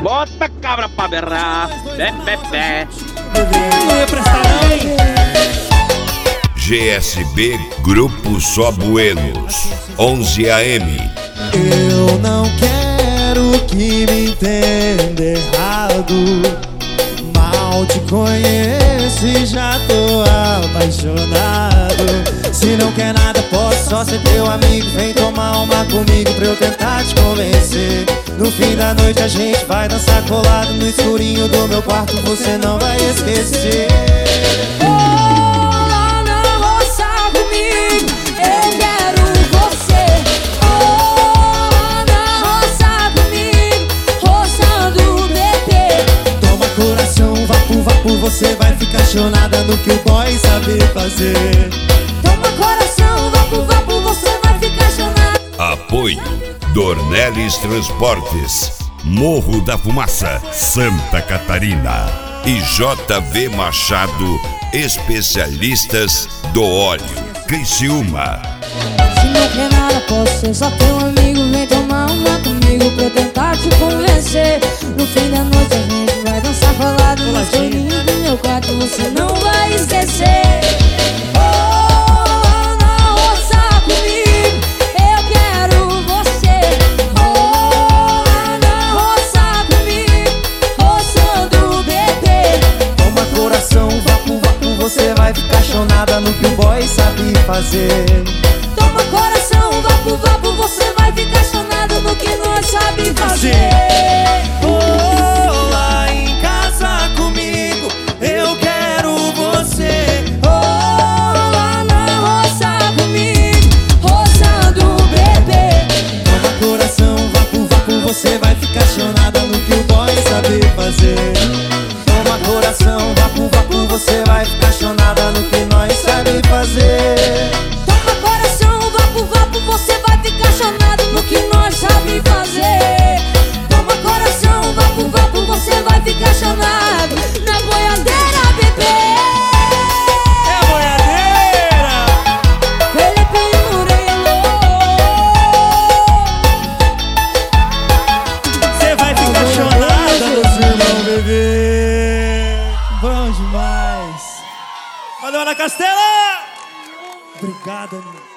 Bota a cabra pra berrar. Bé, bé, bé. Não ia prestar não. GSB Grupo Só Buenos 11 AM. Eu não quero que me entenda errado. Mal te conheço e já tô apaixonado. Se não quer nada, posso só ser teu amigo. Vem tomar uma comigo pra eu tentar te convencer. No fim da noite a gente vai dançar colado no escurinho do meu quarto, você não vai esquecer. Você vai ficar apaixonada no que o boy sabe fazer. Toma coração, vapo, vapo, você vai ficar apaixonada. Apoio Dornelles Transportes, Morro da Fumaça, Santa Catarina. E JV Machado, especialistas do óleo, Criciúma. Se não quer nada, posso ser só teu amigo. Vem tomar uma comigo pra eu tentar te convencer. No fim da noite a gente vai dançar colado no escurinho do meu quarto, você não vai esquecer. Oh, não roça comigo, eu quero você. Oh, não roça comigo, roçando o bebê. Toma coração, vapo, vapo, você vai ficar apaixonada no que o boy sabe fazer. Toma coração, vapo, vapo, você vai ficar apaixonado no que nós sabe fazer. Oh, lá em casa comigo, eu quero você. Oh, lá na roça comigo, roçando o bebê. Toma coração, vapo, vapo, você vai ficar apaixonada no que o boy sabe fazer. Toma coração, vapo, vapo, você vai ficar apaixonada no que nós sabe fazer. Toma coração, vapo, vapo, você vai ficar apaixonado no que nós sabe fazer. Toma coração, vapo, vapo, você vai ficar apaixonado na boiadeira, bebê. É a boiadeira. Felipe Murilo. Você vai ficar apaixonada. Meus irmãos, bebê. Bom demais. Valeu, Ana Castela. Obrigado, amigo.